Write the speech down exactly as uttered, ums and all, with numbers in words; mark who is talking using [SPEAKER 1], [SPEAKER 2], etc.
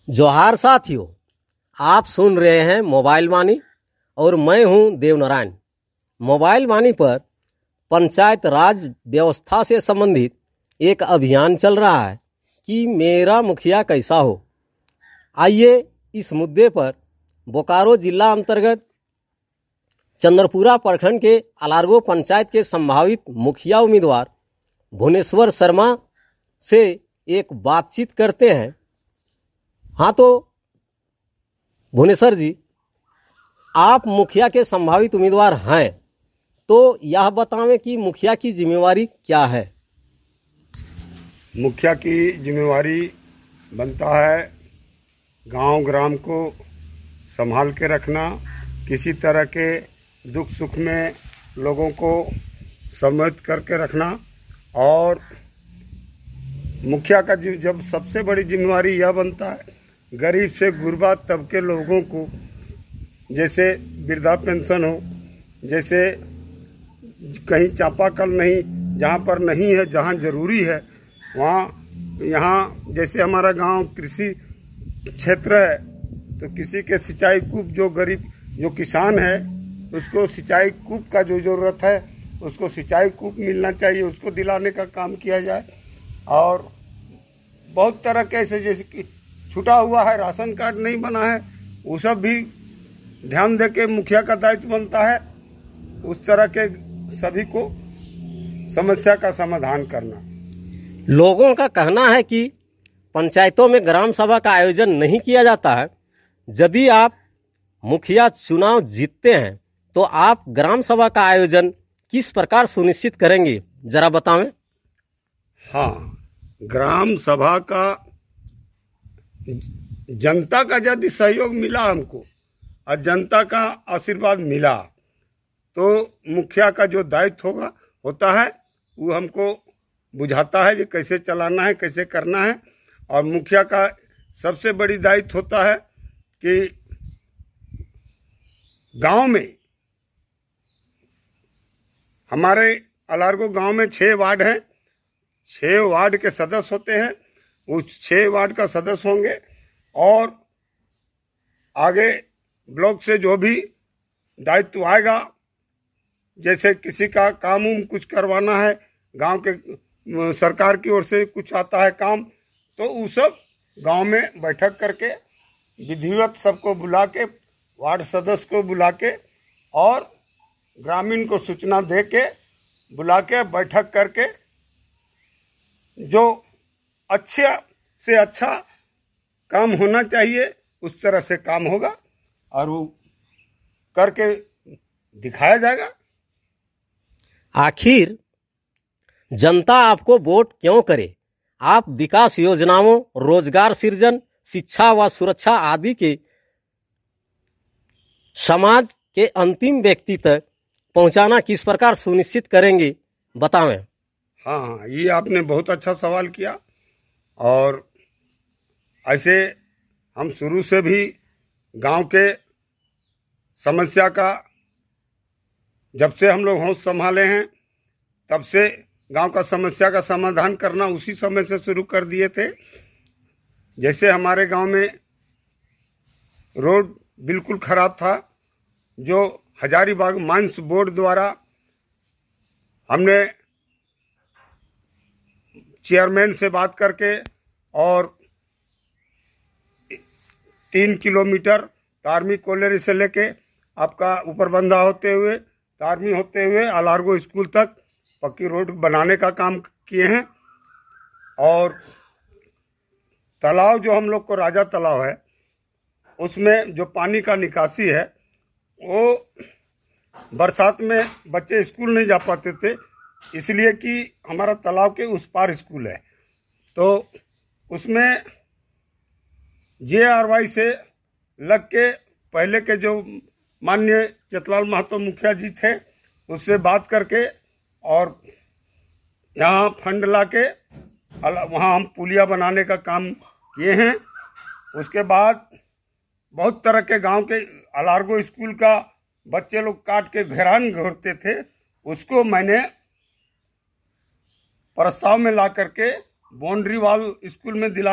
[SPEAKER 1] जोहार साथियों, आप सुन रहे हैं मोबाइल वाणी और मैं हूं देवनारायण। मोबाइल वाणी पर पंचायत राज व्यवस्था से संबंधित एक अभियान चल रहा है कि मेरा मुखिया कैसा हो। आइए इस मुद्दे पर बोकारो जिला अंतर्गत चंद्रपुरा प्रखंड के अलारगो पंचायत के संभावित मुखिया उम्मीदवार भुवनेश्वर शर्मा से एक बातचीत करते हैं। हाँ तो भुवनेश्वर जी, आप मुखिया के संभावित उम्मीदवार हैं, तो यह बतावें कि मुखिया की जिम्मेवारी क्या है।
[SPEAKER 2] मुखिया की जिम्मेवारी बनता है गांव ग्राम को संभाल के रखना, किसी तरह के दुख सुख में लोगों को सम्मिलित करके रखना। और मुखिया का जब सबसे बड़ी जिम्मेवारी यह बनता है गरीब से गुरबा तबके लोगों को, जैसे वृद्धा पेंशन हो, जैसे कहीं चापाकल नहीं, जहाँ पर नहीं है, जहाँ जरूरी है वहाँ, यहाँ जैसे हमारा गांव कृषि क्षेत्र है तो किसी के सिंचाई कूप, जो गरीब जो किसान है उसको सिंचाई कूप का जो ज़रूरत है उसको सिंचाई कूप मिलना चाहिए, उसको दिलाने का काम किया जाए। और बहुत तरह के ऐसे, जैसे कि छूटा हुआ है, राशन कार्ड नहीं बना है, वो सब भी ध्यान दे के मुखिया का दायित्व बनता है उस तरह के सभी को समस्या का समाधान करना।
[SPEAKER 1] लोगों का कहना है कि पंचायतों में ग्राम सभा का आयोजन नहीं किया जाता है। यदि आप मुखिया चुनाव जीतते हैं तो आप ग्राम सभा का आयोजन किस प्रकार सुनिश्चित करेंगे, जरा बतावें।
[SPEAKER 2] हाँ, ग्राम सभा का जनता का यदि सहयोग मिला हमको और जनता का आशीर्वाद मिला तो मुखिया का जो दायित्व होगा होता है वो हमको बुझाता है कि कैसे चलाना है, कैसे करना है। और मुखिया का सबसे बड़ी दायित्व होता है कि गांव में, हमारे अलारगो गांव में छह वार्ड हैं, छह वार्ड के सदस्य होते हैं, उस छह वार्ड का सदस्य होंगे। और आगे ब्लॉक से जो भी दायित्व आएगा, जैसे किसी का काम उम कुछ करवाना है, गांव के सरकार की ओर से कुछ आता है काम, तो वो सब गांव में बैठक करके विधिवत सबको बुला के, वार्ड सदस्य को बुला के और ग्रामीण को सूचना दे के बुला के बैठक करके जो अच्छे से अच्छा काम होना चाहिए उस तरह से काम होगा और वो करके दिखाया जाएगा।
[SPEAKER 1] आखिर जनता आपको वोट क्यों करे? आप विकास योजनाओं, रोजगार सृजन, शिक्षा व सुरक्षा आदि के समाज के अंतिम व्यक्ति तक पहुंचाना किस प्रकार सुनिश्चित करेंगे, बतावें।
[SPEAKER 2] हाँ, ये आपने बहुत अच्छा सवाल किया। और ऐसे हम शुरू से भी गांव के समस्या का, जब से हम लोग होश संभाले हैं तब से गांव का समस्या का समाधान करना उसी समय से शुरू कर दिए थे। जैसे हमारे गांव में रोड बिल्कुल खराब था, जो हजारीबाग माइंस बोर्ड द्वारा हमने चेयरमैन से बात करके और तीन किलोमीटर तारमी कोलेरी से लेके आपका ऊपर बंधा होते हुए, तारमी होते हुए अलारगो स्कूल तक पक्की रोड बनाने का काम किए हैं। और तालाब जो हम लोग को राजा तालाब है, उसमें जो पानी का निकासी है, वो बरसात में बच्चे स्कूल नहीं जा पाते थे, इसलिए कि हमारा तालाब के उस पार स्कूल है। तो उसमें जे आर वाई से लग के पहले के जो माननीय चितलाल महतो मुखिया जी थे उससे बात करके और यहाँ फंड ला के वहाँ हम पुलिया बनाने का काम किए हैं। उसके बाद बहुत तरह के गांव के अलारगो स्कूल का बच्चे लोग काट के घेरान घोरते थे, उसको मैंने प्रस्ताव में ला करके बाउंड्री वाल स्कूल में दिला